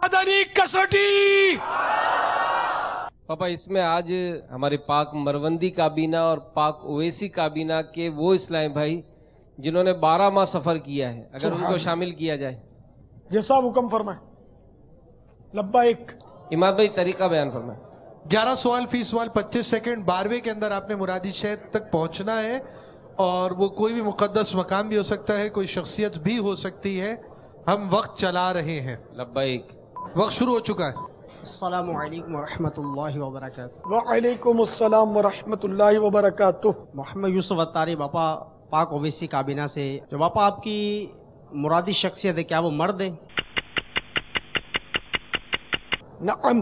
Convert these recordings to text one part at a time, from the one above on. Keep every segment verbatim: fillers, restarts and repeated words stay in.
मदनी कसौटी। पापा, इसमें आज हमारे पाक मरवंदी काबीना और पाक ओवैसी काबीना के वो इस्लामी भाई जिन्होंने बारह माह सफर किया है, अगर उनको शामिल किया जाए। जैसा हुक्म फरमाए। लब्बाइक। इमाद भाई तरीका बयान फरमाए। ग्यारह सवाल फी सवाल पच्चीस सेकंड। बारहवें के अंदर आपने मुरादी शहर तक पहुंचना है और वो कोई भी मुकद्दस मकाम भी हो सकता है, कोई शख्सियत भी हो सकती है। हम वक्त चला रहे हैं। लब्बाइक। वक्त शुरू हो चुका है। अस्सलामु अलैकुम वरहमतुल्लाहि वबरकातुहू। वालेकुम अस्सलाम वरहमतुल्लाहि वबरकातुहू। मोहम्मद यूसुफ अत्तारी बापा पाक ओवैसी काबीना से। जो बापा आपकी मुरादी शख्सियत है, क्या वो मर्द है? नअम।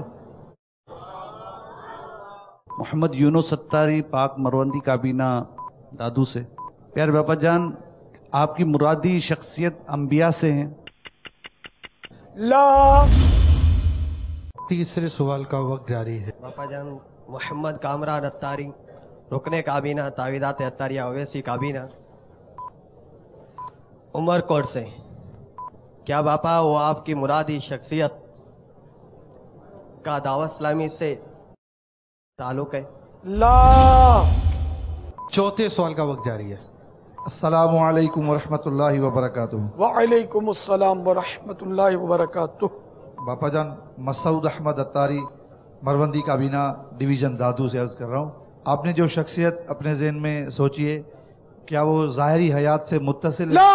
मोहम्मद यूनुस अत्तारी पाक मरवंदी काबीना दादू से। प्यारे बापा जान, आपकी मुरादी शख्सियत अंबिया से हैं? ला। तीसरे सवाल का वक्त जारी है। बापा जान, मोहम्मद कामरान अत्तारी रुकने काबीना तावीदात अत्तारिया ओवैसी काबीना उमरकोट से। क्या बापा वो आपकी मुरादी शख्सियत का दावत इस्लामी से ताल्लुक है? ला। चौथे सवाल का वक्त जारी है। अस्सलामु अलैकुम वरहमतुल्लाहि वबरकातुहू। वालेकुम अस्सलाम वरहमतुल्लाहि वबरकातुहू। बापा जान, मसूद अहमद अत्तारी मरवंदी काबीना डिवीजन दादू से अर्ज कर रहा हूँ। आपने जो शख्सियत अपने ज़हन में सोची है, क्या वो ज़ाहिरी हयात से मुत्तसिल? ला।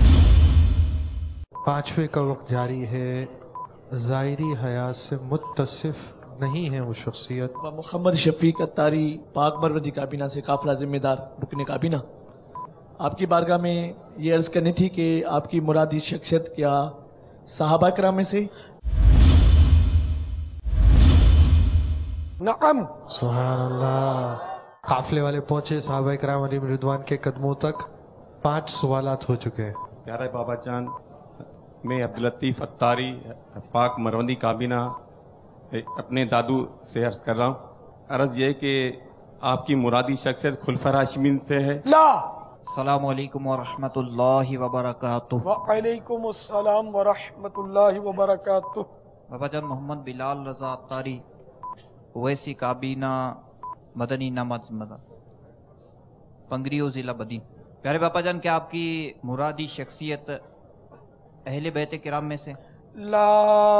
पांचवे का वक्त जारी है। ज़ाहिरी हयात से मुत्तसिफ नहीं है वो शख्सियत। मोहम्मद शफीक अत्तारी पाक मरवंदी काबीना से काफिला जिम्मेदार रुकने काबीना। आपकी बारगाह में ये अर्ज करनी थी कि आपकी मुरादी शख्सियत क्या सहाबा किराम में से? नअम। सुभान अल्लाह। काफिले वाले पहुंचे साहबा इकराम अली रिदवान के कदमों तक। पांच सवालात हो चुके हैं। प्यारे बाबा जान, मैं अब्दुल लतीफ अत्तारी पाक मरवंदी काबीना अपने दादू से अर्ज कर रहा हूँ। अर्ज ये कि आपकी मुरादी शख्सियत खुलफा राशिदीन से है? ला। अस्सलामु अलैकुम वरहमतुल्लाहि वबरकातुहू। वालेकुम अस्सलाम वरहमतुल्लाहि वबरकातुहू। बाबा जान, मोहम्मद बिलाल रजा अत्तारी ओवैसी काबीना मदनी नमज मदा पंगरियो जिला बदी। प्यारे बाबा जान, क्या आपकी मुरादी शख्सियत अहले बैत किराम में से? ला।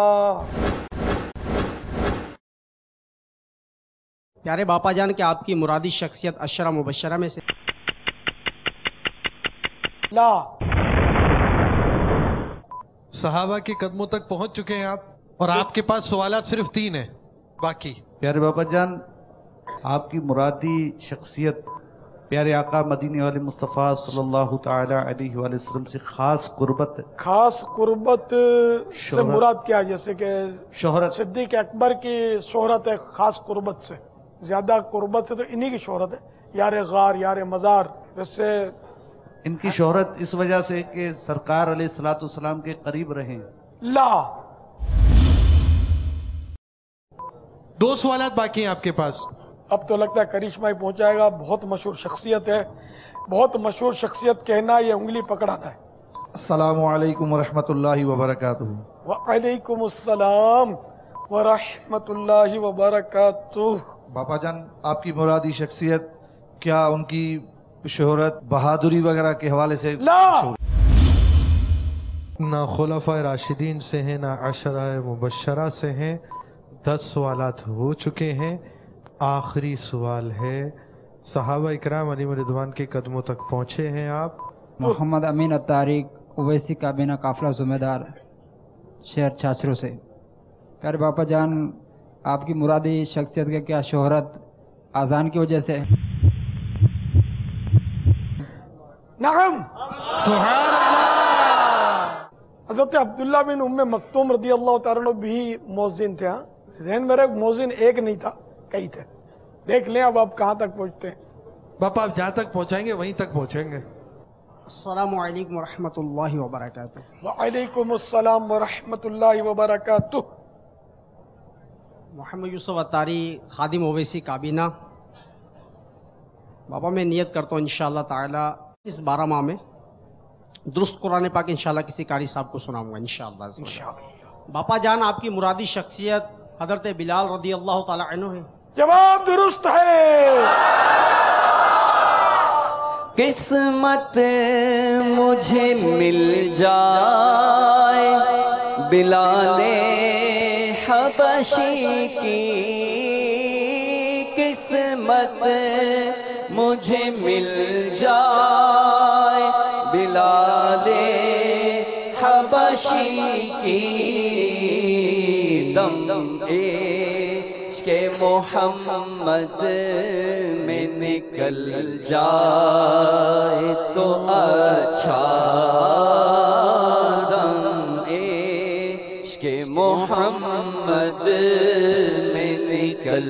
प्यारे बापा जान, क्या आपकी मुरादी शख्सियत अशरा मुबशरा में से? ला। सहाबा के कदमों तक पहुंच चुके हैं आप, और आपके पास सवालात सिर्फ तीन है बाकी। प्यारे बाबा जान, आपकी मुरादी शख्सियत प्यारे आका मदीने वाले मुस्तफ़ा सल्लल्लाहु ताला अलैहि वसल्लम से खास कुर्बत। खास कुर्बत से मुराद क्या? जैसे कि शोहरत। सिद्दीक अकबर की शोहरत है खास कुर्बत से, ज्यादा कुर्बत से तो इन्हीं की शोहरत है, यार गार यार मज़ार। वैसे इनकी शोहरत इस वजह से कि सरकार अलैहिस्सलातु वस्सलाम के करीब रहे। ला। दो सवालात बाकी हैं आपके पास। अब तो लगता है करिश्मा ही पहुंचाएगा। बहुत मशहूर शख्सियत है, बहुत मशहूर शख्सियत कहना ये उंगली पकड़ाना है। अस्सलामु अलैकुम वरहमतुल्लाहि वबरकातुहू। वालेकुम अस्सलाम वरहमतुल्लाहि वबरकातुहू। बापा जान, आपकी मुरादी शख्सियत क्या उनकी शोहरत बहादुरी वगैरह के हवाले से? ला। ना खुलफा राशिदीन से हैं, ना अशरा मुबशरा से हैं। दस सवालात हो चुके हैं। आखिरी सवाल है। सहाबा इकराम अली रिदवान के कदमों तक पहुंचे हैं आप। मोहम्मद अमीन अत्तारी ओवैसी काबीना काफिला जिम्मेदार शहर छाछरू से। प्यारे बापा जान, आपकी मुरादी शख्सियत की क्या शोहरत आजान की वजह से? नअम। सुभान अल्लाह। हज़रत अब्दुल्ला बिन उम्मे मक्तूम रदी अल्लाह तआला अन्हु भी मौज़िन थे। हाँ, ज़हन में रहे, मौज़िन एक नहीं था, कई थे। देख लें अब आप कहाँ तक पहुँचते हैं। बापा, आप जहाँ तक पहुँचाएंगे वहीं तक पहुँचेंगे। अस्सलामु अलैकुम वरहमतुल्लाहि वबरकातुहू। वालेकुम अस्सलाम वरहमतुल्लाहि वबरकातुहू। मोहम्मद यूसुफ अत्तारी खादिम ओवैसी काबीना। बाबा, मैं नियत करता हूँ इंशाअल्लाह ताला इस बारह माह में दुरुस्त कुरान पाक इंशाअल्लाह किसी कारी साहब को सुनाऊंगा इंशाअल्लाह। باپا جان آپ کی مرادی شخصیت حضرت بلال رضی اللہ تعالی عنہ ہے؟ جواب درست ہے. قسمت مجھے مل جائے بلال حبشی کی، قسمت مجھے مل جائے بلال حبشی کی، دم عشق محمد میں نکل جائے تو اچھا، دم عشق محمد میں نکل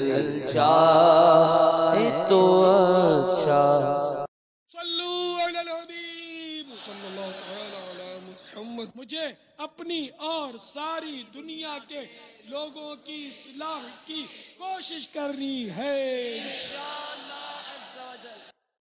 جائے تو اچھا. صلو علی الحبیب صلی اللہ تعالی علی محمد. مجھے اپنی اور ساری دنیا کے لوگوں کی اصلاح کی کوشش کرنی ہے.